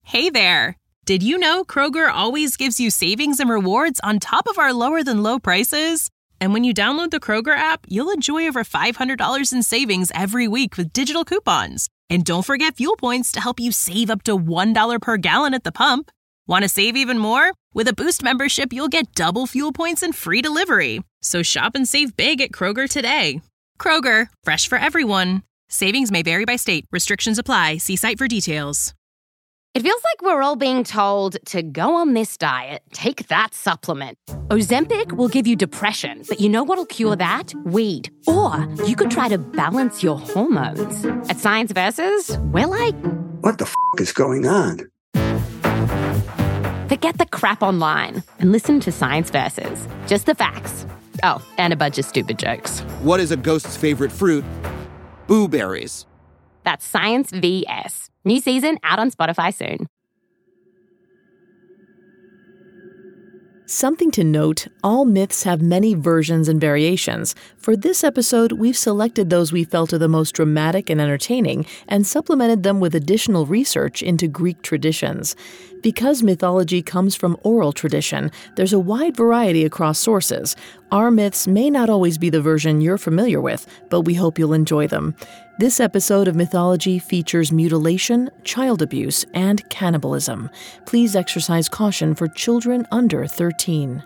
Hey there! Did you know Kroger always gives you savings and rewards on top of our lower-than-low prices? And when you download the Kroger app, you'll enjoy over $500 in savings every week with digital coupons. And don't forget fuel points to help you save up to $1 per gallon at the pump. Want to save even more? With a Boost membership, you'll get double fuel points and free delivery. So shop and save big at Kroger today. Kroger, fresh for everyone. Savings may vary by state. Restrictions apply. See site for details. It feels like we're all being told to go on this diet, take that supplement. Ozempic will give you depression, but you know what'll cure that? Weed. Or you could try to balance your hormones. At Science Versus, we're like, what the is going on? Forget the crap online and listen to Science Versus. Just the facts. Oh, and a bunch of stupid jokes. What is a ghost's favorite fruit? Blueberries. That's Science VS. New season out on Spotify soon. Something to note, all myths have many versions and variations. For this episode, we've selected those we felt are the most dramatic and entertaining and supplemented them with additional research into Greek traditions. Because mythology comes from oral tradition, there's a wide variety across sources. Our myths may not always be the version you're familiar with, but we hope you'll enjoy them. This episode of Mythology features mutilation, child abuse, and cannibalism. Please exercise caution for children under 13.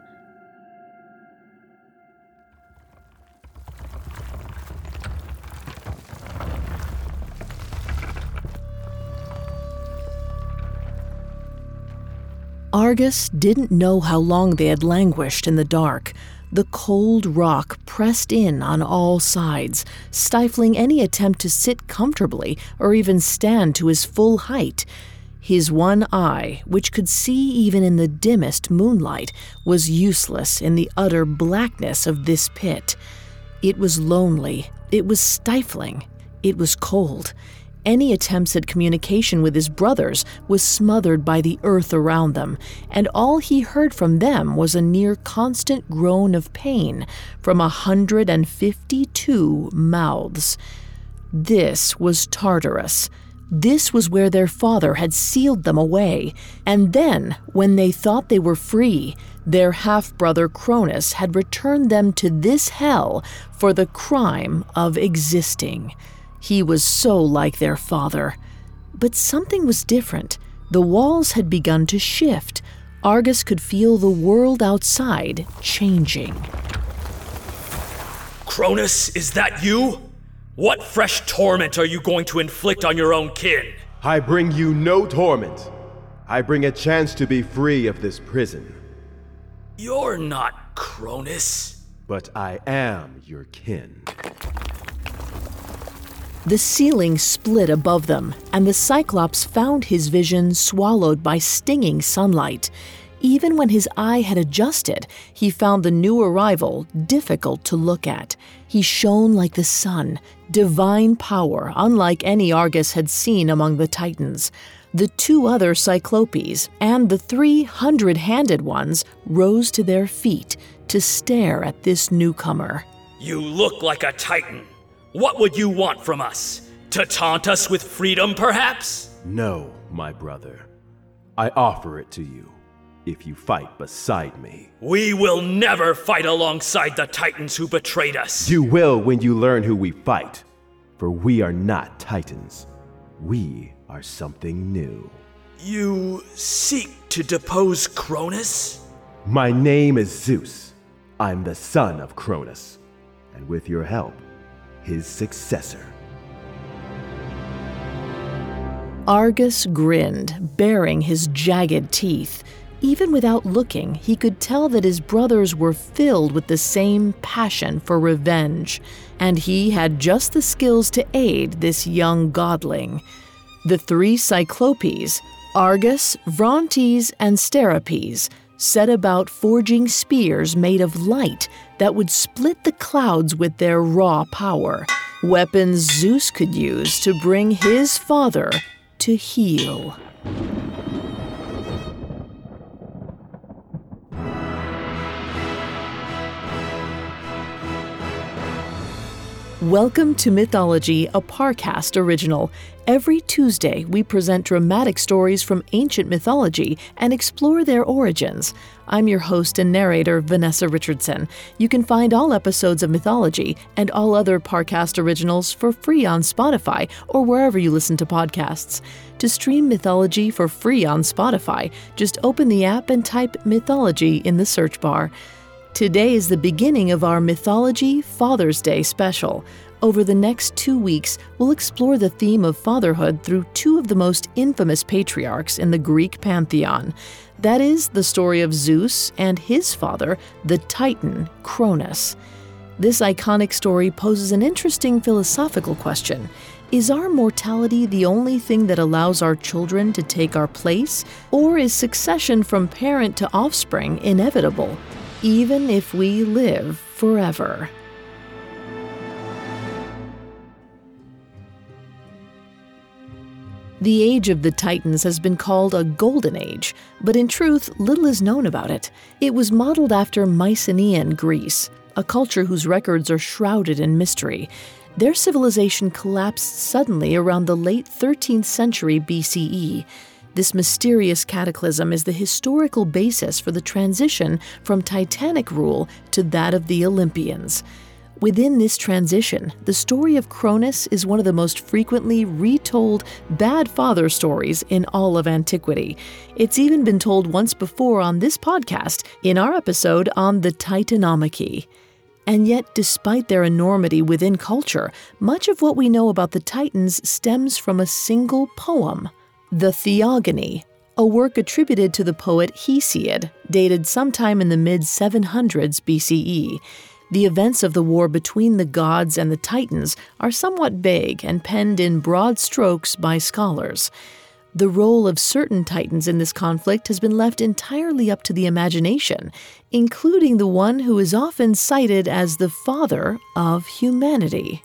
Argus didn't know how long they had languished in the dark. The cold rock pressed in on all sides, stifling any attempt to sit comfortably or even stand to his full height. His one eye, which could see even in the dimmest moonlight, was useless in the utter blackness of this pit. It was lonely. It was stifling. It was cold. Any attempts at communication with his brothers was smothered by the earth around them, and all he heard from them was a near constant groan of pain from 152 mouths. This was Tartarus. This was where their father had sealed them away, and then, when they thought they were free, their half-brother Cronus had returned them to this hell for the crime of existing. He was so like their father. But something was different. The walls had begun to shift. Argus could feel the world outside changing. Cronus, is that you? What fresh torment are you going to inflict on your own kin? I bring you no torment. I bring a chance to be free of this prison. You're not Cronus. But I am your kin. The ceiling split above them, and the Cyclops found his vision swallowed by stinging sunlight. Even when his eye had adjusted, he found the new arrival difficult to look at. He shone like the sun, divine power unlike any Argus had seen among the Titans. The two other Cyclopes and the 300-handed ones rose to their feet to stare at this newcomer. You look like a Titan. What would you want from us? To taunt us with freedom, perhaps? No, my brother. I offer it to you, if you fight beside me. We will never fight alongside the Titans who betrayed us. You will when you learn who we fight, for we are not Titans. We are something new. You seek to depose Cronus? My name is Zeus. I'm the son of Cronus, and with your help, his successor. Argus grinned, baring his jagged teeth. Even without looking, he could tell that his brothers were filled with the same passion for revenge, and he had just the skills to aid this young godling. The three Cyclopes, Argus, Vrontes, and Steropes, set about forging spears made of light that would split the clouds with their raw power, weapons Zeus could use to bring his father to heel. Welcome to Mythology, a Parcast original. Every Tuesday, we present dramatic stories from ancient mythology and explore their origins. I'm your host and narrator, Vanessa Richardson. You can find all episodes of Mythology and all other Parcast originals for free on Spotify or wherever you listen to podcasts. To stream Mythology for free on Spotify, just open the app and type Mythology in the search bar. Today is the beginning of our Mythology Father's Day special. Over the next 2 weeks, we'll explore the theme of fatherhood through two of the most infamous patriarchs in the Greek pantheon. That is, the story of Zeus and his father, the Titan, Cronus. This iconic story poses an interesting philosophical question. Is our mortality the only thing that allows our children to take our place? Or is succession from parent to offspring inevitable, even if we live forever? The age of the Titans has been called a golden age, but in truth, little is known about it. It was modeled after Mycenaean Greece, a culture whose records are shrouded in mystery. Their civilization collapsed suddenly around the late 13th century BCE. This mysterious cataclysm is the historical basis for the transition from Titanic rule to that of the Olympians. Within this transition, the story of Cronus is one of the most frequently retold bad father stories in all of antiquity. It's even been told once before on this podcast in our episode on the Titanomachy. And yet, despite their enormity within culture, much of what we know about the Titans stems from a single poem. The Theogony, a work attributed to the poet Hesiod, dated sometime in the mid-700s BCE. The events of the war between the gods and the Titans are somewhat vague and penned in broad strokes by scholars. The role of certain Titans in this conflict has been left entirely up to the imagination, including the one who is often cited as the father of humanity.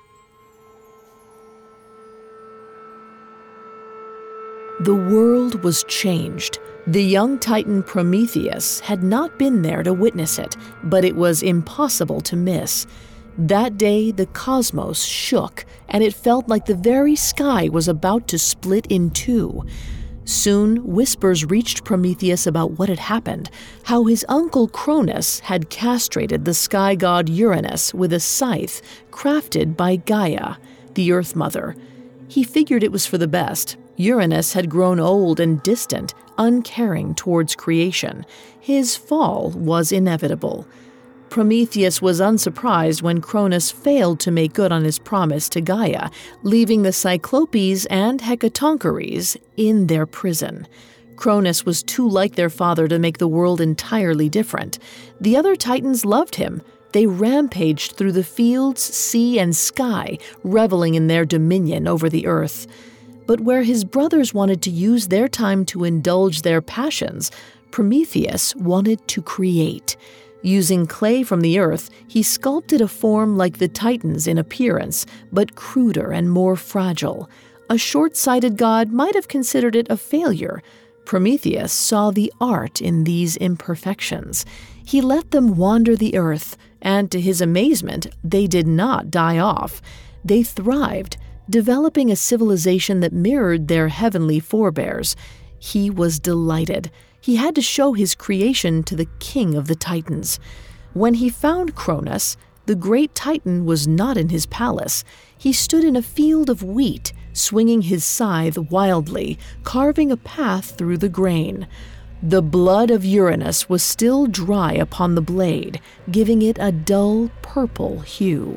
The world was changed. The young Titan Prometheus had not been there to witness it, but it was impossible to miss. That day, the cosmos shook, and it felt like the very sky was about to split in two. Soon, whispers reached Prometheus about what had happened, how his uncle Cronus had castrated the sky god Uranus with a scythe crafted by Gaia, the Earth Mother. He figured it was for the best. Uranus had grown old and distant, uncaring towards creation. His fall was inevitable. Prometheus was unsurprised when Cronus failed to make good on his promise to Gaia, leaving the Cyclopes and Hecatoncheires in their prison. Cronus was too like their father to make the world entirely different. The other Titans loved him. They rampaged through the fields, sea, and sky, reveling in their dominion over the earth. But where his brothers wanted to use their time to indulge their passions, Prometheus wanted to create. Using clay from the earth, he sculpted a form like the Titans in appearance, but cruder and more fragile. A short-sighted god might have considered it a failure. Prometheus saw the art in these imperfections. He let them wander the earth, and to his amazement, they did not die off. They thrived, developing a civilization that mirrored their heavenly forebears. He was delighted. He had to show his creation to the king of the Titans. When he found Cronus, the great Titan was not in his palace. He stood in a field of wheat, swinging his scythe wildly, carving a path through the grain. The blood of Uranus was still dry upon the blade, giving it a dull purple hue.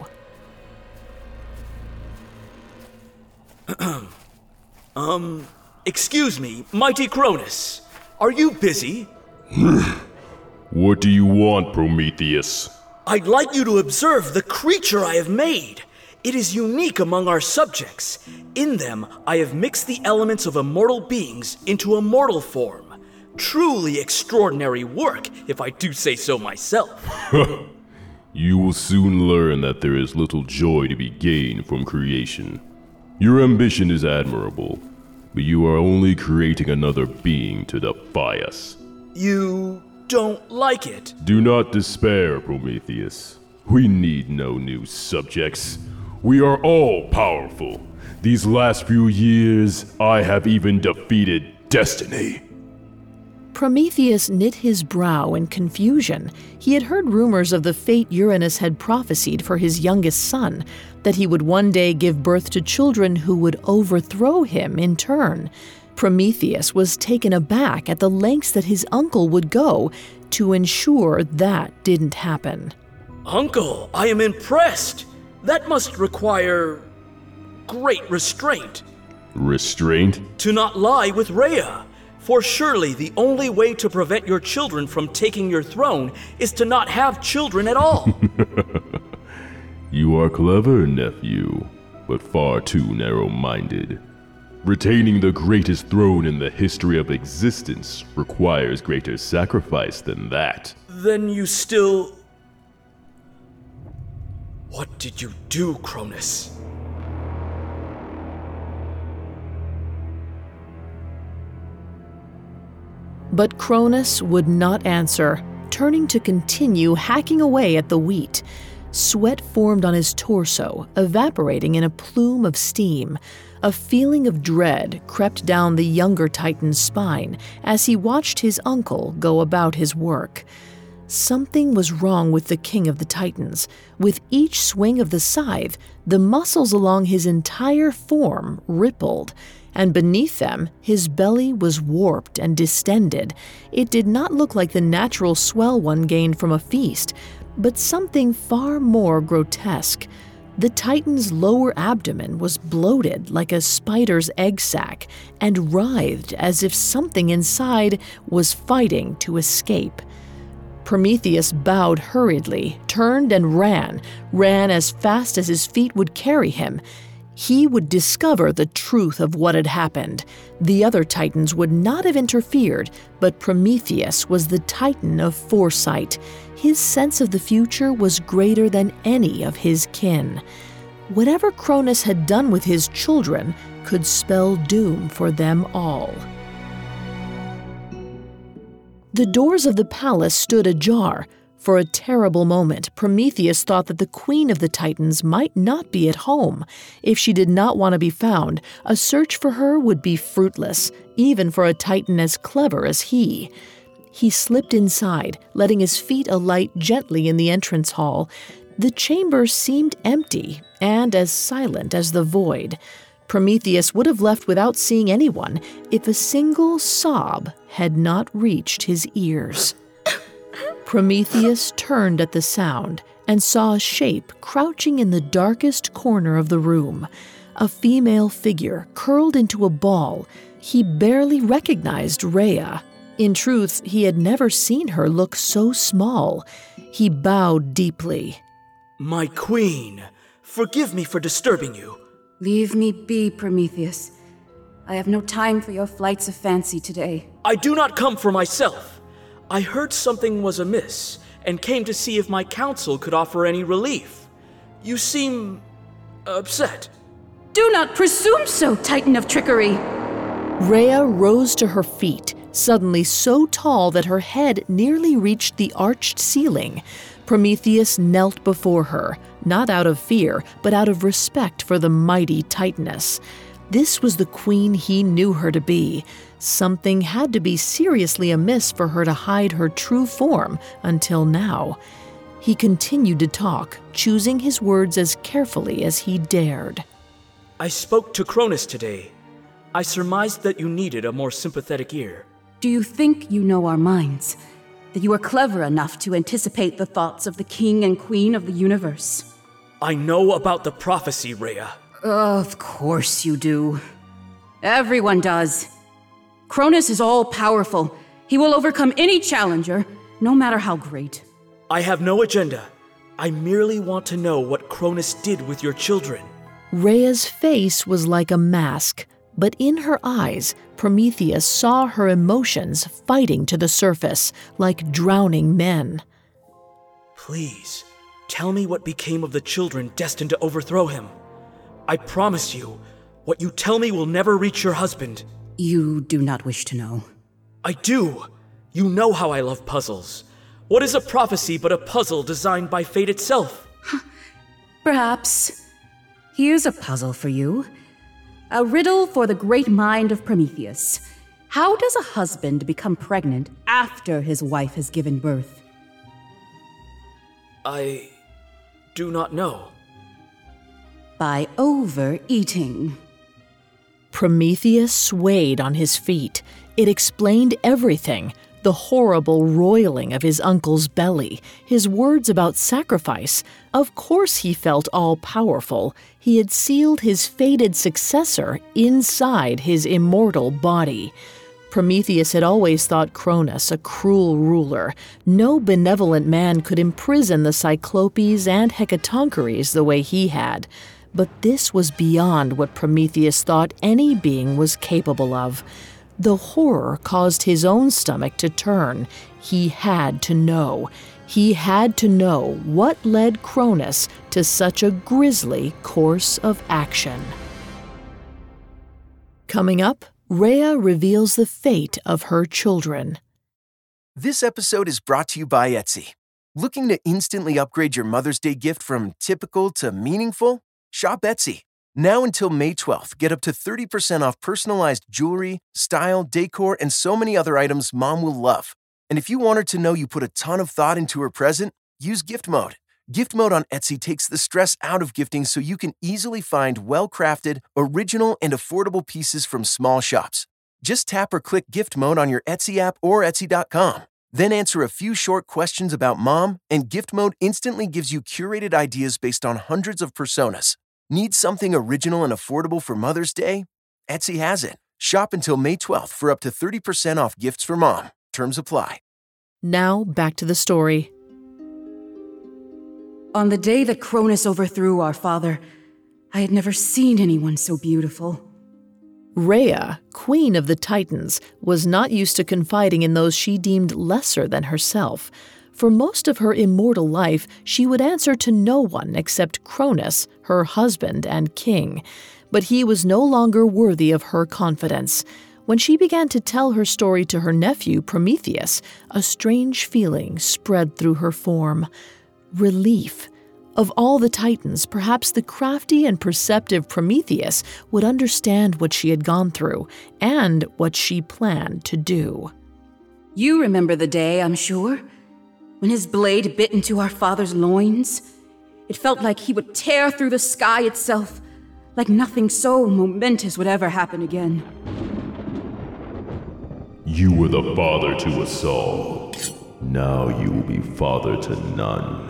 Excuse me, mighty Cronus. Are you busy? What do you want, Prometheus? I'd like you to observe the creature I have made. It is unique among our subjects. In them, I have mixed the elements of immortal beings into a mortal form. Truly extraordinary work, if I do say so myself. You will soon learn that there is little joy to be gained from creation. Your ambition is admirable, but you are only creating another being to defy us. You don't like it? Do not despair, Prometheus. We need no new subjects. We are all powerful. These last few years, I have even defeated destiny. Prometheus knit his brow in confusion. He had heard rumors of the fate Uranus had prophesied for his youngest son, that he would one day give birth to children who would overthrow him in turn. Prometheus was taken aback at the lengths that his uncle would go to ensure that didn't happen. Uncle, I am impressed. That must require great restraint. Restraint? To not lie with Rhea. For surely the only way to prevent your children from taking your throne is to not have children at all. You are clever, nephew, but far too narrow-minded. Retaining the greatest throne in the history of existence requires greater sacrifice than that. Then you still... What did you do, Cronus? But Cronus would not answer, turning to continue hacking away at the wheat. Sweat formed on his torso, evaporating in a plume of steam. A feeling of dread crept down the younger Titan's spine as he watched his uncle go about his work. Something was wrong with the king of the Titans. With each swing of the scythe, the muscles along his entire form rippled, and beneath them, his belly was warped and distended. It did not look like the natural swell one gained from a feast, but something far more grotesque. The Titan's lower abdomen was bloated like a spider's egg sac and writhed as if something inside was fighting to escape. Prometheus bowed hurriedly, turned and ran as fast as his feet would carry him. He would discover the truth of what had happened. The other Titans would not have interfered, but Prometheus was the Titan of foresight. His sense of the future was greater than any of his kin. Whatever Cronus had done with his children could spell doom for them all. The doors of the palace stood ajar. For a terrible moment, Prometheus thought that the queen of the Titans might not be at home. If she did not want to be found, a search for her would be fruitless, even for a Titan as clever as he. He slipped inside, letting his feet alight gently in the entrance hall. The chamber seemed empty and as silent as the void. Prometheus would have left without seeing anyone if a single sob had not reached his ears. Prometheus turned at the sound and saw a shape crouching in the darkest corner of the room. A female figure curled into a ball. He barely recognized Rhea. In truth, he had never seen her look so small. He bowed deeply. My queen, forgive me for disturbing you. Leave me be, Prometheus. I have no time for your flights of fancy today. I do not come for myself. I heard something was amiss and came to see if my counsel could offer any relief. You seem upset. Do not presume so, Titan of trickery! Rhea rose to her feet, suddenly so tall that her head nearly reached the arched ceiling. Prometheus knelt before her, not out of fear, but out of respect for the mighty Titaness. This was the queen he knew her to be. Something had to be seriously amiss for her to hide her true form until now. He continued to talk, choosing his words as carefully as he dared. I spoke to Cronus today. I surmised that you needed a more sympathetic ear. Do you think you know our minds? That you are clever enough to anticipate the thoughts of the king and queen of the universe? I know about the prophecy, Rhea. Of course you do. Everyone does. Cronus is all-powerful. He will overcome any challenger, no matter how great. I have no agenda. I merely want to know what Cronus did with your children. Rhea's face was like a mask, but in her eyes, Prometheus saw her emotions fighting to the surface, like drowning men. Please, tell me what became of the children destined to overthrow him. I promise you, what you tell me will never reach your husband. You do not wish to know. I do. You know how I love puzzles. What is a prophecy but a puzzle designed by fate itself? Perhaps. Here's a puzzle for you. A riddle for the great mind of Prometheus. How does a husband become pregnant after his wife has given birth? I do not know. By overeating. Prometheus swayed on his feet. It explained everything. The horrible roiling of his uncle's belly, his words about sacrifice. Of course he felt all-powerful. He had sealed his fated successor inside his immortal body. Prometheus had always thought Cronus a cruel ruler. No benevolent man could imprison the Cyclopes and Hecatoncheires the way he had. But this was beyond what Prometheus thought any being was capable of. The horror caused his own stomach to turn. He had to know. He had to know what led Cronus to such a grisly course of action. Coming up, Rhea reveals the fate of her children. This episode is brought to you by Etsy. Looking to instantly upgrade your Mother's Day gift from typical to meaningful? Shop Etsy. Now until May 12th, get up to 30% off personalized jewelry, style, decor, and so many other items Mom will love. And if you want her to know you put a ton of thought into her present, use Gift Mode. Gift Mode on Etsy takes the stress out of gifting so you can easily find well-crafted, original, and affordable pieces from small shops. Just tap or click Gift Mode on your Etsy app or Etsy.com. Then answer a few short questions about Mom, and Gift Mode instantly gives you curated ideas based on hundreds of personas. Need something original and affordable for Mother's Day? Etsy has it. Shop until May 12th for up to 30% off gifts for Mom. Terms apply. Now, back to the story. On the day that Cronus overthrew our father, I had never seen anyone so beautiful. Rhea, queen of the Titans, was not used to confiding in those she deemed lesser than herself. For most of her immortal life, she would answer to no one except Cronus, her husband and king. But he was no longer worthy of her confidence. When she began to tell her story to her nephew, Prometheus, a strange feeling spread through her form. Relief. Of all the Titans, perhaps the crafty and perceptive Prometheus would understand what she had gone through and what she planned to do. You remember the day, I'm sure, when his blade bit into our father's loins. It felt like he would tear through the sky itself, like nothing so momentous would ever happen again. You were the father to us all. Now you will be father to none.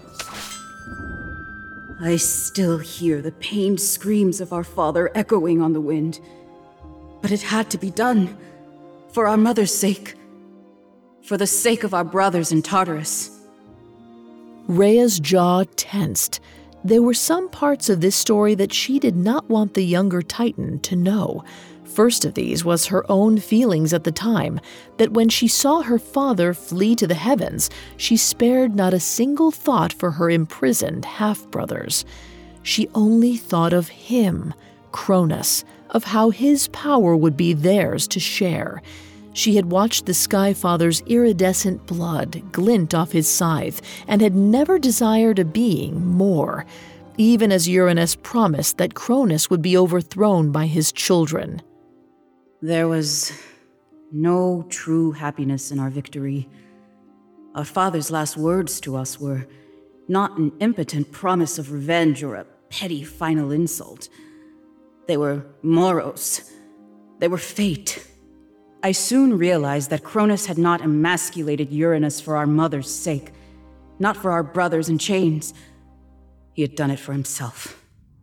I still hear the pained screams of our father echoing on the wind. But it had to be done. For our mother's sake. For the sake of our brothers in Tartarus. Rhea's jaw tensed. There were some parts of this story that she did not want the younger Titan to know. First of these was her own feelings at the time, that when she saw her father flee to the heavens, she spared not a single thought for her imprisoned half-brothers. She only thought of him, Cronus, of how his power would be theirs to share. She had watched the Sky Father's iridescent blood glint off his scythe and had never desired a being more, even as Uranus promised that Cronus would be overthrown by his children. There was no true happiness in our victory. Our father's last words to us were not an impotent promise of revenge or a petty final insult. They were moros. They were fate. I soon realized that Cronus had not emasculated Uranus for our mother's sake, not for our brothers in chains. He had done it for himself.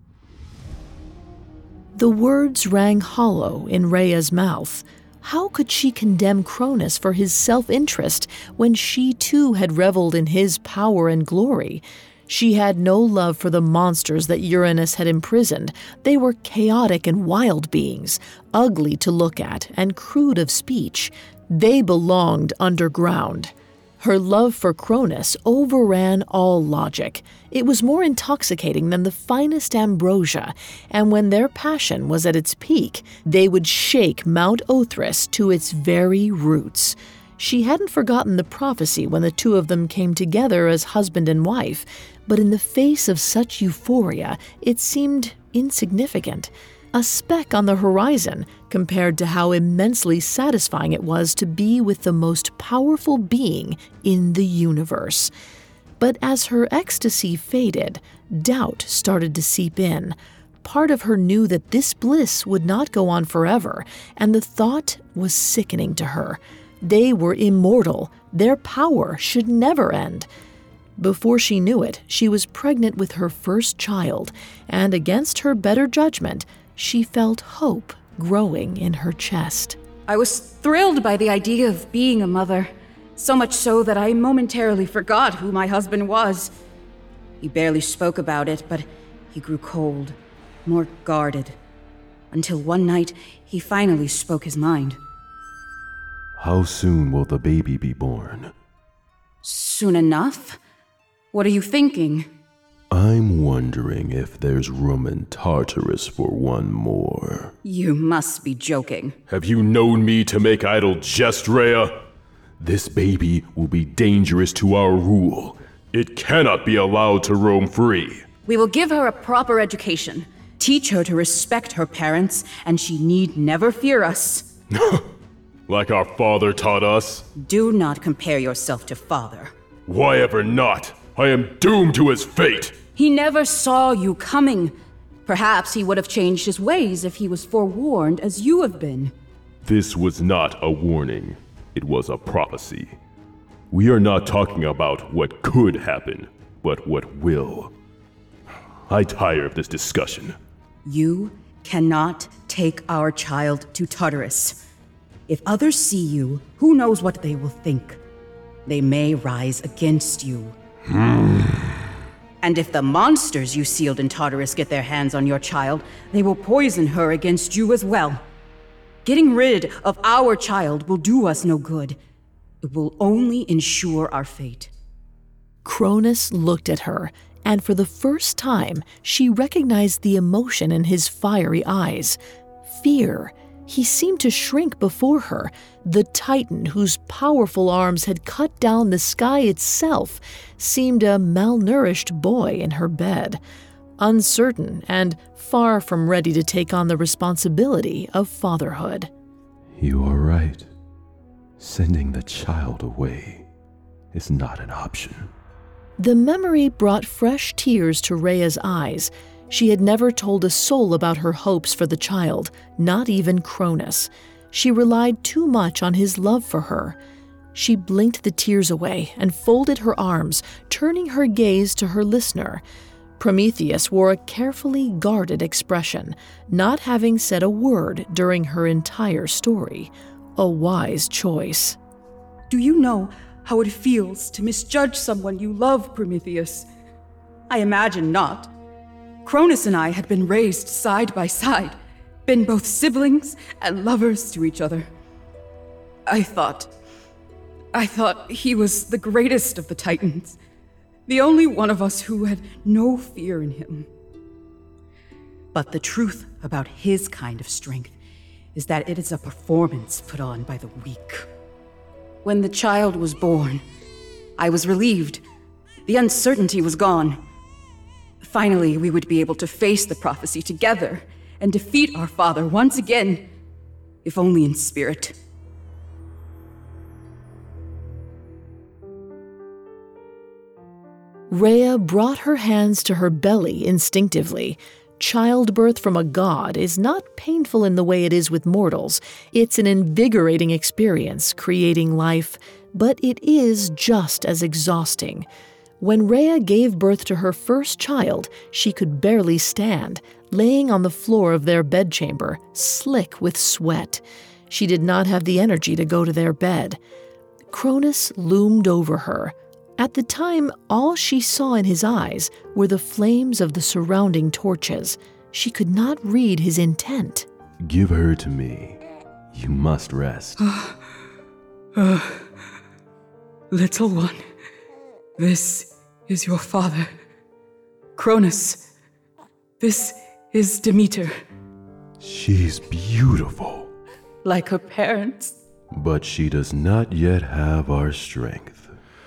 The words rang hollow in Rhea's mouth. How could she condemn Cronus for his self-interest when she too had reveled in his power and glory? She had no love for the monsters that Uranus had imprisoned. They were chaotic and wild beings, ugly to look at and crude of speech. They belonged underground. Her love for Cronus overran all logic. It was more intoxicating than the finest ambrosia, and when their passion was at its peak, they would shake Mount Othrys to its very roots. She hadn't forgotten the prophecy when the two of them came together as husband and wife, but in the face of such euphoria, it seemed insignificant, a speck on the horizon compared to how immensely satisfying it was to be with the most powerful being in the universe. But as her ecstasy faded, doubt started to seep in. Part of her knew that this bliss would not go on forever, and the thought was sickening to her. They were immortal. Their power should never end. Before she knew it, she was pregnant with her first child, and against her better judgment, she felt hope growing in her chest. I was thrilled by the idea of being a mother, so much so that I momentarily forgot who my husband was. He barely spoke about it, but he grew cold, more guarded, until one night he finally spoke his mind. How soon will the baby be born? Soon enough? What are you thinking? I'm wondering if there's room in Tartarus for one more. You must be joking. Have you known me to make idle jest, Rhea? This baby will be dangerous to our rule. It cannot be allowed to roam free. We will give her a proper education, teach her to respect her parents, and she need never fear us. Like our father taught us? Do not compare yourself to father. Why ever not? I am doomed to his fate. He never saw you coming. Perhaps he would have changed his ways if he was forewarned as you have been. This was not a warning. It was a prophecy. We are not talking about what could happen, but what will. I tire of this discussion. You cannot take our child to Tartarus. If others see you, who knows what they will think? They may rise against you. And if the monsters you sealed in Tartarus get their hands on your child, they will poison her against you as well. Getting rid of our child will do us no good. It will only ensure our fate. Cronus looked at her, and for the first time, she recognized the emotion in his fiery eyes. Fear. He seemed to shrink before her. The Titan, whose powerful arms had cut down the sky itself, seemed a malnourished boy in her bed, uncertain and far from ready to take on the responsibility of fatherhood. You are right. Sending the child away is not an option. The memory brought fresh tears to Rhea's eyes. She had never told a soul about her hopes for the child, not even Cronus. She relied too much on his love for her. She blinked the tears away and folded her arms, turning her gaze to her listener. Prometheus wore a carefully guarded expression, not having said a word during her entire story. A wise choice. Do you know how it feels to misjudge someone you love, Prometheus? I imagine not. Cronus and I had been raised side by side, been both siblings and lovers to each other. I thought he was the greatest of the Titans, the only one of us who had no fear in him. But the truth about his kind of strength is that it is a performance put on by the weak. When the child was born, I was relieved. The uncertainty was gone. Finally, we would be able to face the prophecy together and defeat our father once again, if only in spirit. Rhea brought her hands to her belly instinctively. Childbirth from a god is not painful in the way it is with mortals. It's an invigorating experience, creating life, but it is just as exhausting. When Rhea gave birth to her first child, she could barely stand, laying on the floor of their bedchamber, slick with sweat. She did not have the energy to go to their bed. Cronus loomed over her. At the time, all she saw in his eyes were the flames of the surrounding torches. She could not read his intent. Give her to me. You must rest. Little one, this is your father. Cronus, this is Demeter. She's beautiful. Like her parents. but she does not yet have our strength.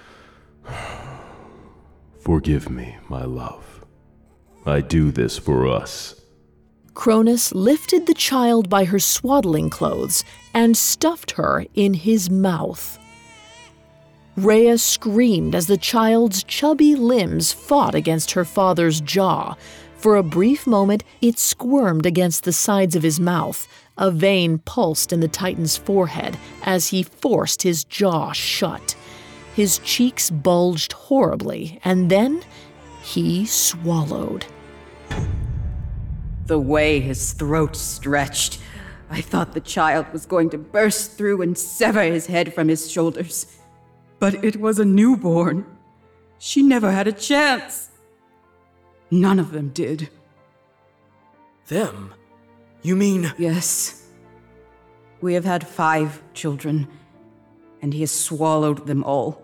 Forgive me, my love. I do this for us. Cronus lifted the child by her swaddling clothes and stuffed her in his mouth. Rhea screamed as the child's chubby limbs fought against her father's jaw. For a brief moment, it squirmed against the sides of his mouth. A vein pulsed in the Titan's forehead as he forced his jaw shut. His cheeks bulged horribly, and then he swallowed. The way his throat stretched, I thought the child was going to burst through and sever his head from his shoulders. But it was a newborn. She never had a chance. None of them did. Them? You mean... Yes. We have had 5 children, and he has swallowed them all.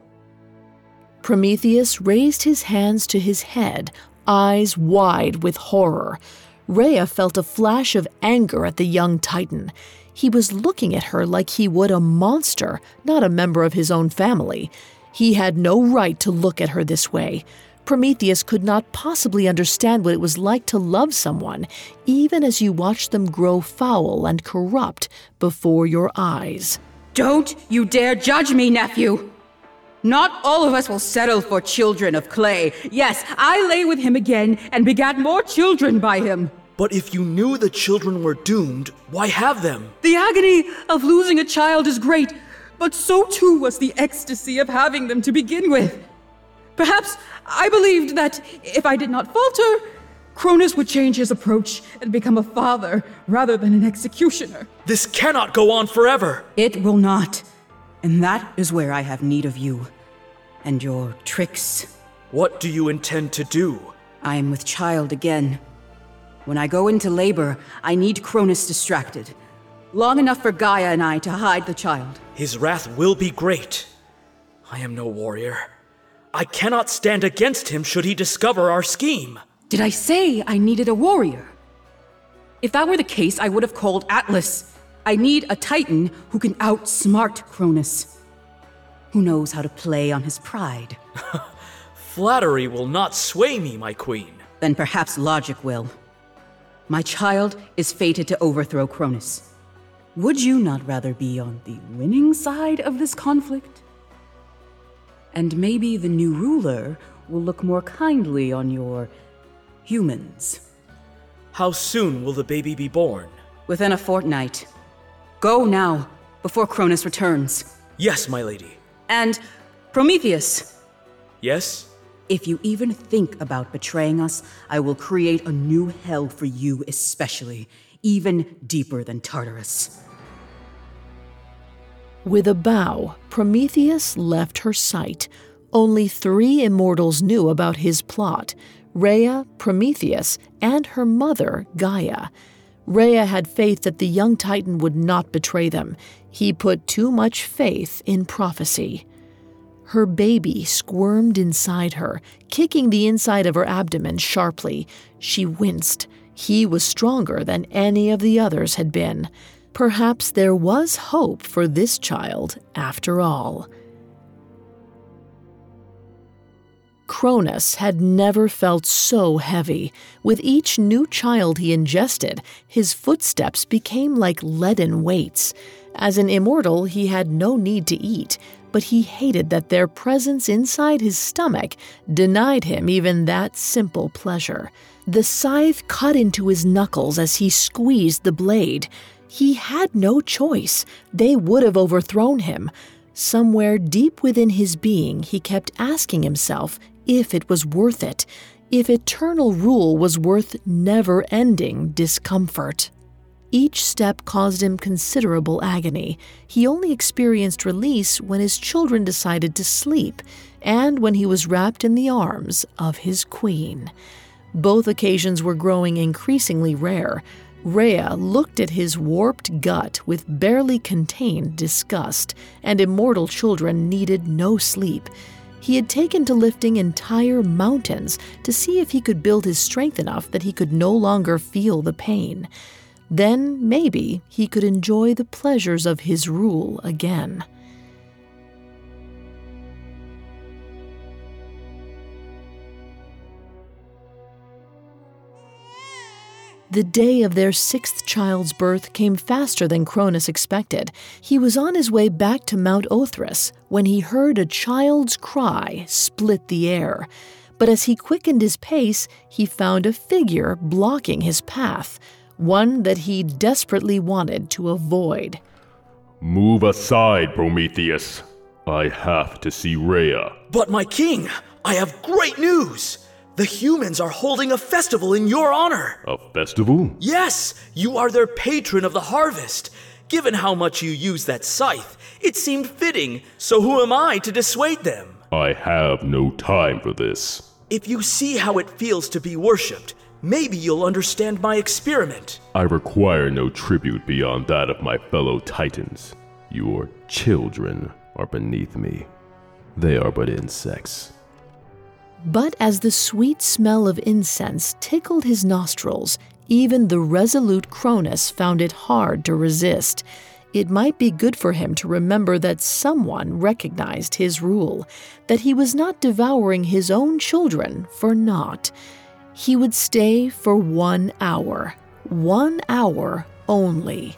Prometheus raised his hands to his head, eyes wide with horror. Rhea felt a flash of anger at the young Titan. He was looking at her like he would a monster, not a member of his own family. He had no right to look at her this way. Prometheus could not possibly understand what it was like to love someone, even as you watched them grow foul and corrupt before your eyes. Don't you dare judge me, nephew! Not all of us will settle for children of clay. Yes, I lay with him again and begat more children by him. But if you knew the children were doomed, why have them? The agony of losing a child is great, but so too was the ecstasy of having them to begin with. Perhaps I believed that if I did not falter, Cronus would change his approach and become a father rather than an executioner. This cannot go on forever. It will not. And that is where I have need of you and your tricks. What do you intend to do? I am with child again. When I go into labor, I need Cronus distracted. Long enough for Gaia and I to hide the child. His wrath will be great. I am no warrior. I cannot stand against him should he discover our scheme. Did I say I needed a warrior? If that were the case, I would have called Atlas. I need a Titan who can outsmart Cronus. Who knows how to play on his pride. Flattery will not sway me, my queen. Then perhaps logic will. My child is fated to overthrow Cronus. Would you not rather be on the winning side of this conflict? And maybe the new ruler will look more kindly on your humans. How soon will the baby be born? Within a fortnight. Go now, before Cronus returns. Yes, my lady. And Prometheus. Yes? If you even think about betraying us, I will create a new hell for you especially, even deeper than Tartarus. With a bow, Prometheus left her sight. Only 3 immortals knew about his plot: Rhea, Prometheus, and her mother, Gaia. Rhea had faith that the young Titan would not betray them. He put too much faith in prophecy. Her baby squirmed inside her, kicking the inside of her abdomen sharply. She winced. He was stronger than any of the others had been. Perhaps there was hope for this child after all. Cronus had never felt so heavy. With each new child he ingested, his footsteps became like leaden weights. As an immortal, he had no need to eat, but he hated that their presence inside his stomach denied him even that simple pleasure. The scythe cut into his knuckles as he squeezed the blade. He had no choice. They would have overthrown him. Somewhere deep within his being, he kept asking himself if it was worth it, if eternal rule was worth never-ending discomfort. Each step caused him considerable agony. He only experienced release when his children decided to sleep, and when he was wrapped in the arms of his queen. Both occasions were growing increasingly rare. Rhea looked at his warped gut with barely contained disgust, and immortal children needed no sleep. He had taken to lifting entire mountains to see if he could build his strength enough that he could no longer feel the pain. Then maybe he could enjoy the pleasures of his rule again. The day of their 6th child's birth came faster than Cronus expected. He was on his way back to Mount Othrys when he heard a child's cry split the air. But as he quickened his pace, he found a figure blocking his path, one that he desperately wanted to avoid. Move aside, Prometheus. I have to see Rhea. But my king, I have great news! The humans are holding a festival in your honor. A festival? Yes, you are their patron of the harvest. Given how much you use that scythe, it seemed fitting, so who am I to dissuade them? I have no time for this. If you see how it feels to be worshipped, maybe you'll understand my experiment. I require no tribute beyond that of my fellow Titans. Your children are beneath me. They are but insects. But as the sweet smell of incense tickled his nostrils, even the resolute Cronus found it hard to resist. It might be good for him to remember that someone recognized his rule, that he was not devouring his own children for naught. He would stay for 1 hour only.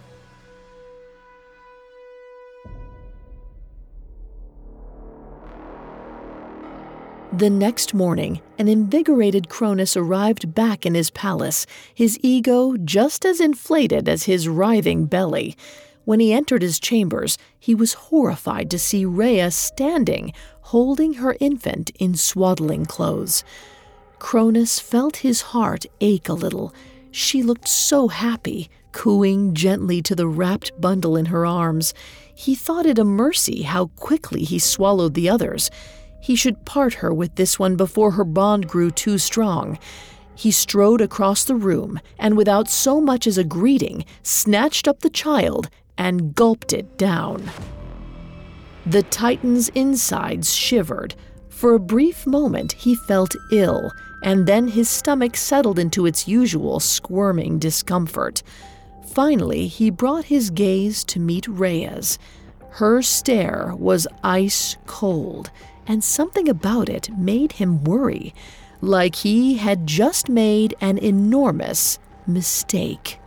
The next morning, an invigorated Cronus arrived back in his palace, his ego just as inflated as his writhing belly. When he entered his chambers, he was horrified to see Rhea standing, holding her infant in swaddling clothes. Cronus felt his heart ache a little. She looked so happy, cooing gently to the wrapped bundle in her arms. He thought it a mercy how quickly he swallowed the others. He should part her with this one before her bond grew too strong. He strode across the room and, without so much as a greeting, snatched up the child and gulped it down. The Titan's insides shivered. For a brief moment he felt ill, and then his stomach settled into its usual squirming discomfort. Finally, he brought his gaze to meet Rhea's. Her stare was ice cold, and something about it made him worry, like he had just made an enormous mistake.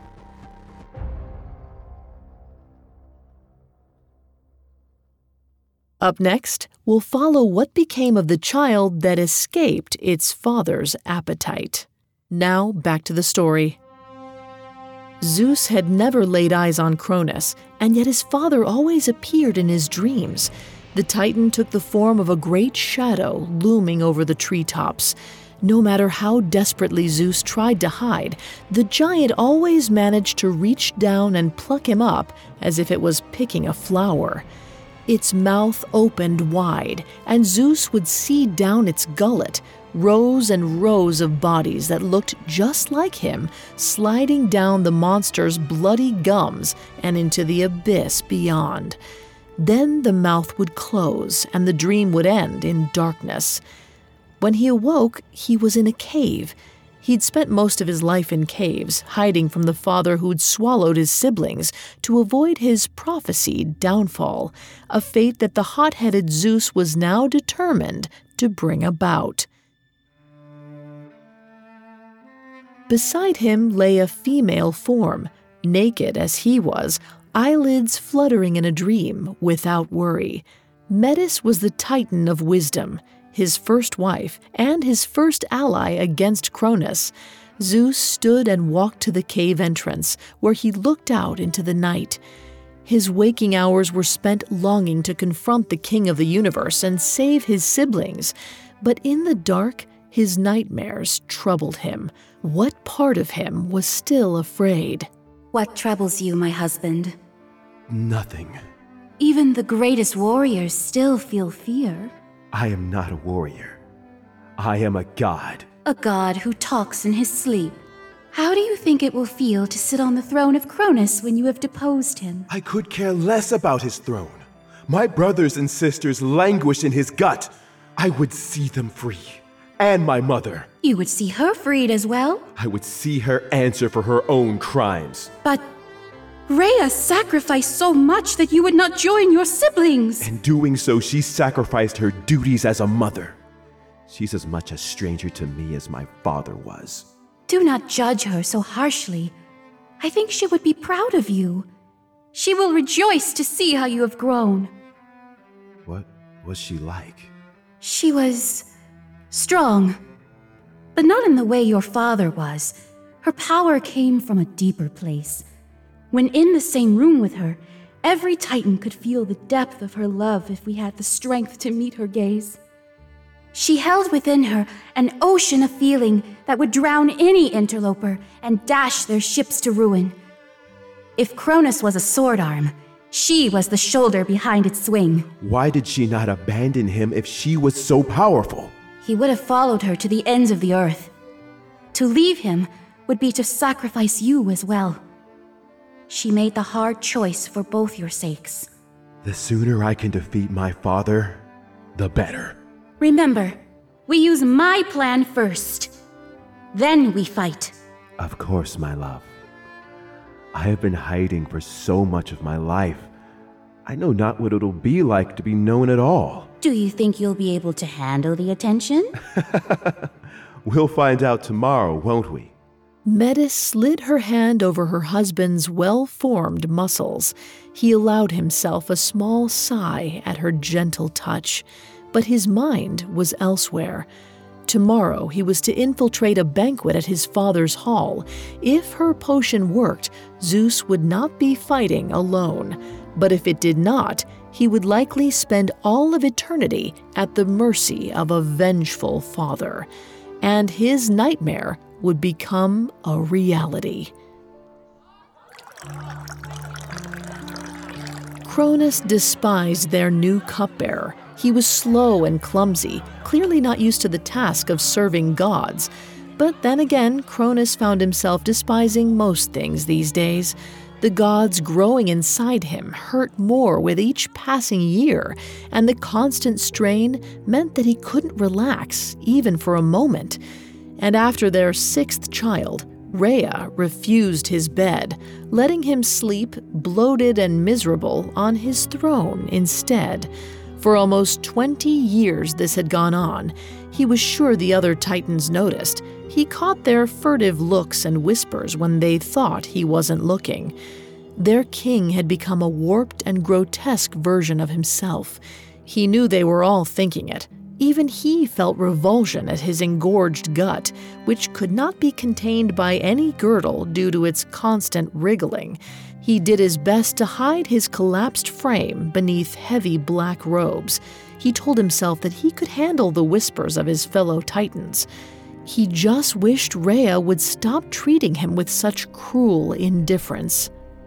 Up next, we'll follow what became of the child that escaped its father's appetite. Now, back to the story. Zeus had never laid eyes on Cronus, and yet his father always appeared in his dreams. The Titan took the form of a great shadow looming over the treetops. No matter how desperately Zeus tried to hide, the giant always managed to reach down and pluck him up as if it was picking a flower. Its mouth opened wide, and Zeus would see down its gullet, rows and rows of bodies that looked just like him, sliding down the monster's bloody gums and into the abyss beyond. Then the mouth would close, and the dream would end in darkness. When he awoke, he was in a cave. He'd spent most of his life in caves, hiding from the father who'd swallowed his siblings to avoid his prophesied downfall, a fate that the hot-headed Zeus was now determined to bring about. Beside him lay a female form, naked as he was, eyelids fluttering in a dream without worry. Metis was the Titan of wisdom, his first wife and his first ally against Cronus. Zeus stood and walked to the cave entrance, where he looked out into the night. His waking hours were spent longing to confront the king of the universe and save his siblings. But in the dark, his nightmares troubled him. What part of him was still afraid? What troubles you, my husband? Nothing. Even the greatest warriors still feel fear. I am not a warrior. I am a god. A god who talks in his sleep. How do you think it will feel to sit on the throne of Cronus when you have deposed him? I could care less about his throne. My brothers and sisters languish in his gut. I would see them free. and my mother. You would see her freed as well. I would see her answer for her own crimes. But Rhea sacrificed so much that you would not join your siblings. In doing so, she sacrificed her duties as a mother. She's as much a stranger to me as my father was. Do not judge her so harshly. I think she would be proud of you. She will rejoice to see how you have grown. What was she like? She was strong, but not in the way your father was. Her power came from a deeper place. When in the same room with her, every Titan could feel the depth of her love if we had the strength to meet her gaze. She held within her an ocean of feeling that would drown any interloper and dash their ships to ruin. If Cronus was a sword arm, she was the shoulder behind its swing. Why did she not abandon him if she was so powerful? He would have followed her to the ends of the earth. To leave him would be to sacrifice you as well. She made the hard choice for both your sakes. The sooner I can defeat my father, the better. Remember, we use my plan first. Then we fight. Of course, my love. I have been hiding for so much of my life. I know not what it'll be like to be known at all. Do you think you'll be able to handle the attention? We'll find out tomorrow, won't we? Metis slid her hand over her husband's well-formed muscles. He allowed himself a small sigh at her gentle touch, but his mind was elsewhere. Tomorrow he was to infiltrate a banquet at his father's hall. If her potion worked, Zeus would not be fighting alone. But if it did not, he would likely spend all of eternity at the mercy of a vengeful father. And his nightmare would become a reality. Cronus despised their new cupbearer. He was slow and clumsy, clearly not used to the task of serving gods. But then again, Cronus found himself despising most things these days. The gods growing inside him hurt more with each passing year, and the constant strain meant that he couldn't relax, even for a moment. And after their 6th child, Rhea refused his bed, letting him sleep, bloated and miserable, on his throne instead. For almost 20 years this had gone on. He was sure the other Titans noticed. He caught their furtive looks and whispers when they thought he wasn't looking. Their king had become a warped and grotesque version of himself. He knew they were all thinking it. Even he felt revulsion at his engorged gut, which could not be contained by any girdle due to its constant wriggling. He did his best to hide his collapsed frame beneath heavy black robes. He told himself that he could handle the whispers of his fellow Titans. He just wished Rhea would stop treating him with such cruel indifference.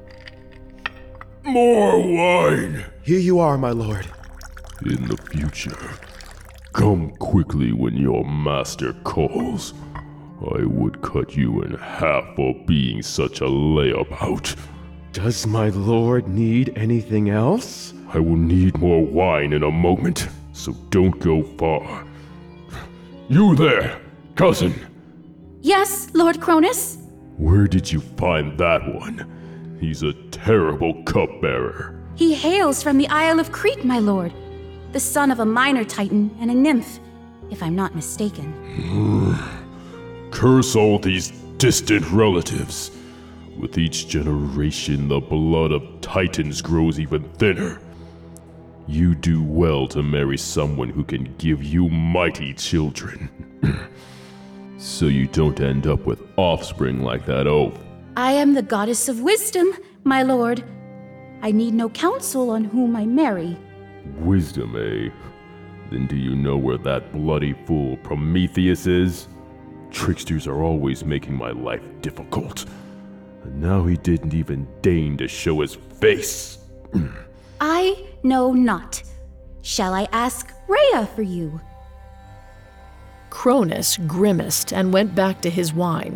More wine! Here you are, my lord. In the future, come quickly when your master calls. I would cut you in half for being such a layabout. Does my lord need anything else? I will need more wine in a moment, so don't go far. You there, cousin! Yes, Lord Cronus? Where did you find that one? He's a terrible cupbearer. He hails from the Isle of Crete, my lord. The son of a minor Titan and a nymph, if I'm not mistaken. Curse all these distant relatives. With each generation, the blood of Titans grows even thinner. You do well to marry someone who can give you mighty children. So you don't end up with offspring like that oaf. I am the goddess of wisdom, my lord. I need no counsel on whom I marry. Wisdom, eh? Then do you know where that bloody fool Prometheus is? Tricksters are always making my life difficult. And now he didn't even deign to show his face. I know not. Shall I ask Rhea for you? Cronus grimaced and went back to his wine.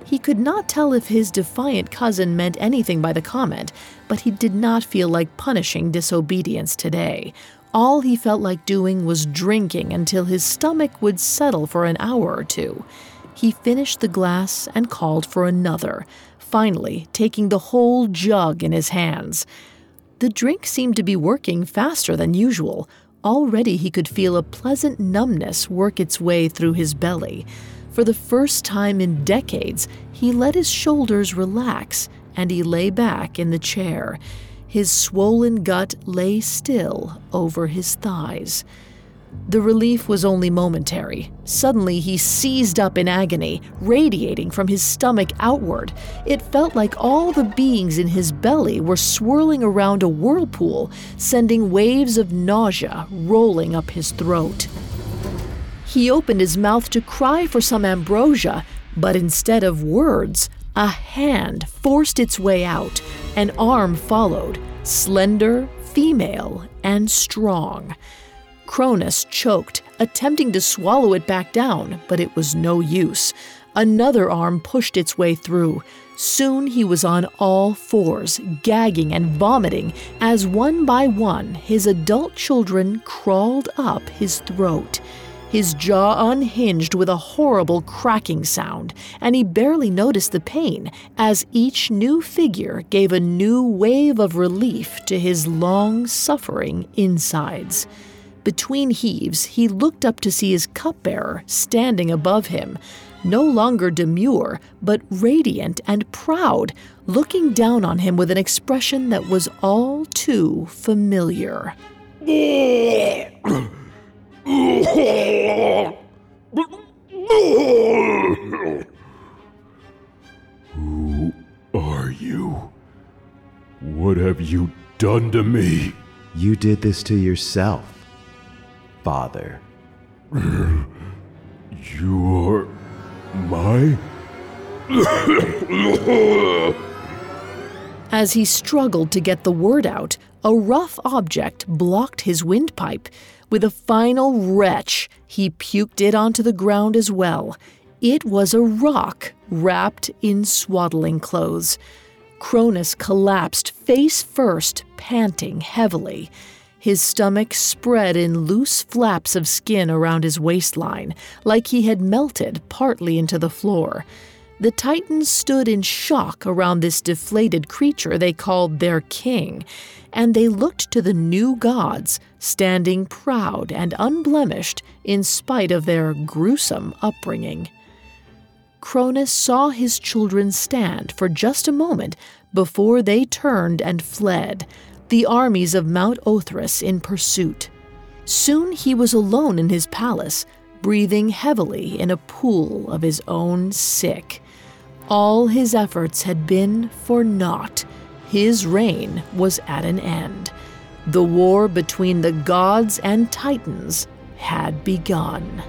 He could not tell if his defiant cousin meant anything by the comment, but he did not feel like punishing disobedience today. All he felt like doing was drinking until his stomach would settle for an hour or two. He finished the glass and called for another, finally taking the whole jug in his hands. The drink seemed to be working faster than usual. Already he could feel a pleasant numbness work its way through his belly. For the first time in decades, he let his shoulders relax, and he lay back in the chair. His swollen gut lay still over his thighs. The relief was only momentary. Suddenly, he seized up in agony, radiating from his stomach outward. It felt like all the beings in his belly were swirling around a whirlpool, sending waves of nausea rolling up his throat. He opened his mouth to cry for some ambrosia, but instead of words, a hand forced its way out. An arm followed, slender, female, and strong. Cronus choked, attempting to swallow it back down, but it was no use. Another arm pushed its way through. Soon he was on all fours, gagging and vomiting, as one by one his adult children crawled up his throat. His jaw unhinged with a horrible cracking sound, and he barely noticed the pain as each new figure gave a new wave of relief to his long-suffering insides. Between heaves, he looked up to see his cupbearer standing above him, no longer demure, but radiant and proud, looking down on him with an expression that was all too familiar. Who are you? What have you done to me? You did this to yourself, Father. You're my... As he struggled to get the word out, a rough object blocked his windpipe. With a final retch, he puked it onto the ground as well. It was a rock wrapped in swaddling clothes. Cronus collapsed face first, panting heavily. His stomach spread in loose flaps of skin around his waistline, like he had melted partly into the floor. The Titans stood in shock around this deflated creature they called their king, and they looked to the new gods, standing proud and unblemished in spite of their gruesome upbringing. Cronus saw his children stand for just a moment before they turned and fled, the armies of Mount Othrys in pursuit. Soon he was alone in his palace, breathing heavily in a pool of his own sick. All his efforts had been for naught. His reign was at an end. The war between the gods and Titans had begun.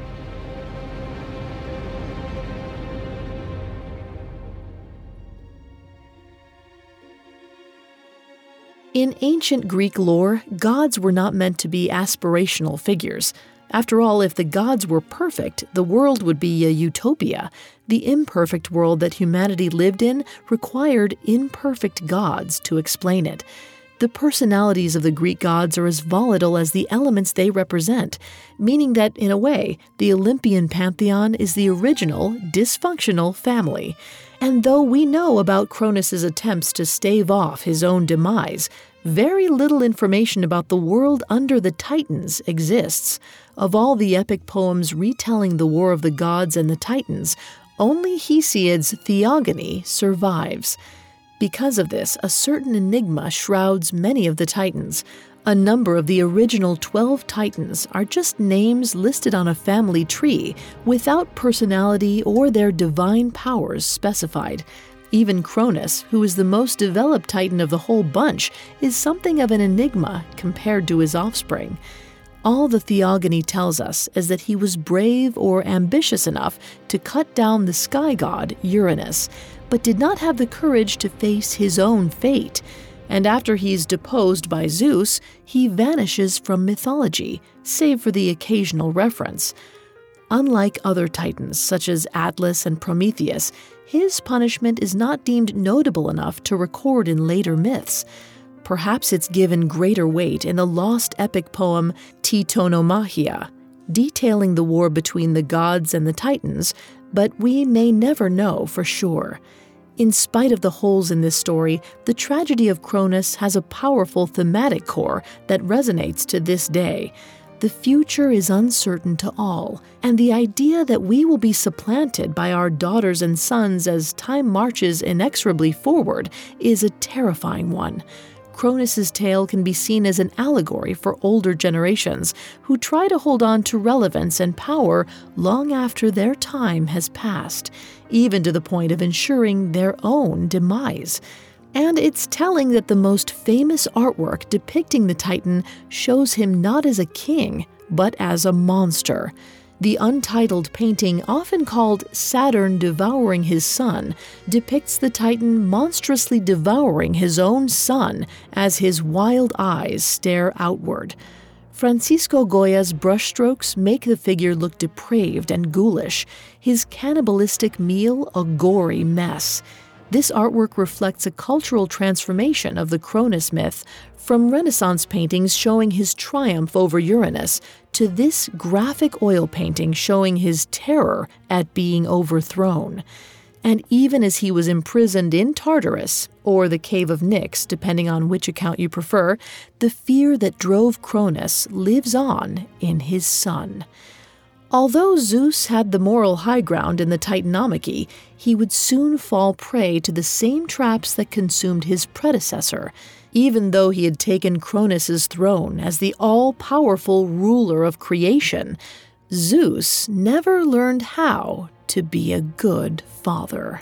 In ancient Greek lore, gods were not meant to be aspirational figures. After all, if the gods were perfect, the world would be a utopia. The imperfect world that humanity lived in required imperfect gods to explain it. The personalities of the Greek gods are as volatile as the elements they represent, meaning that, in a way, the Olympian pantheon is the original, dysfunctional family. And though we know about Cronus' attempts to stave off his own demise, very little information about the world under the Titans exists. Of all the epic poems retelling the War of the Gods and the Titans, only Hesiod's Theogony survives. Because of this, a certain enigma shrouds many of the Titans. A number of the original 12 Titans are just names listed on a family tree, without personality or their divine powers specified. Even Cronus, who is the most developed Titan of the whole bunch, is something of an enigma compared to his offspring. All the Theogony tells us is that he was brave or ambitious enough to cut down the sky god Uranus, but did not have the courage to face his own fate. And after he's deposed by Zeus, he vanishes from mythology, save for the occasional reference. Unlike other Titans, such as Atlas and Prometheus, his punishment is not deemed notable enough to record in later myths. Perhaps it's given greater weight in the lost epic poem Titanomachia, detailing the war between the gods and the Titans, but we may never know for sure. In spite of the holes in this story, the tragedy of Cronus has a powerful thematic core that resonates to this day. The future is uncertain to all, and the idea that we will be supplanted by our daughters and sons as time marches inexorably forward is a terrifying one. Cronus's tale can be seen as an allegory for older generations who try to hold on to relevance and power long after their time has passed, even to the point of ensuring their own demise. And it's telling that the most famous artwork depicting the Titan shows him not as a king, but as a monster. The untitled painting, often called Saturn Devouring His Son, depicts the Titan monstrously devouring his own son as his wild eyes stare outward. Francisco Goya's brushstrokes make the figure look depraved and ghoulish, his cannibalistic meal a gory mess. This artwork reflects a cultural transformation of the Cronus myth, from Renaissance paintings showing his triumph over Uranus to this graphic oil painting showing his terror at being overthrown. And even as he was imprisoned in Tartarus, or the Cave of Nyx, depending on which account you prefer, the fear that drove Cronus lives on in his son. Although Zeus had the moral high ground in the Titanomachy, he would soon fall prey to the same traps that consumed his predecessor. Even though he had taken Cronus's throne as the all-powerful ruler of creation, Zeus never learned how to be a good father.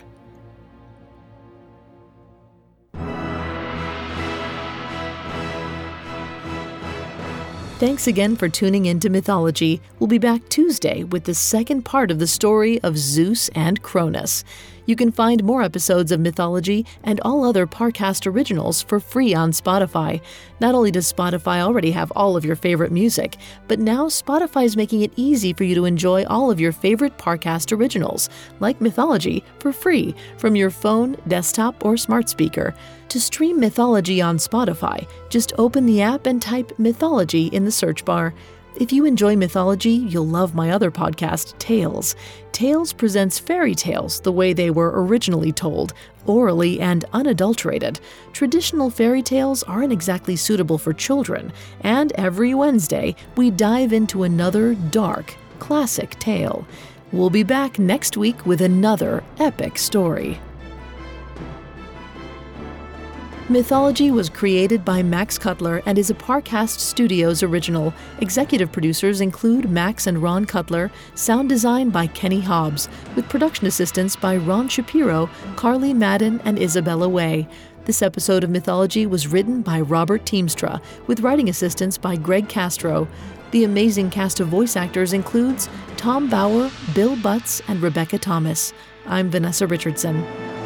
Thanks again for tuning in to Mythology. We'll be back Tuesday with the second part of the story of Zeus and Cronus. You can find more episodes of Mythology and all other Parcast originals for free on Spotify. Not only does Spotify already have all of your favorite music, but now Spotify is making it easy for you to enjoy all of your favorite Parcast originals, like Mythology, for free from your phone, desktop, or smart speaker. To stream Mythology on Spotify, just open the app and type Mythology in the search bar. If you enjoy Mythology, you'll love my other podcast, Tales. Tales presents fairy tales the way they were originally told, orally and unadulterated. Traditional fairy tales aren't exactly suitable for children, and every Wednesday, we dive into another dark, classic tale. We'll be back next week with another epic story. Mythology was created by Max Cutler and is a Parcast Studios original. Executive producers include Max and Ron Cutler, sound design by Kenny Hobbs, with production assistance by Ron Shapiro, Carly Madden, and Isabella Way. This episode of Mythology was written by Robert Teamstra, with writing assistance by Greg Castro. The amazing cast of voice actors includes Tom Bauer, Bill Butts, and Rebecca Thomas. I'm Vanessa Richardson.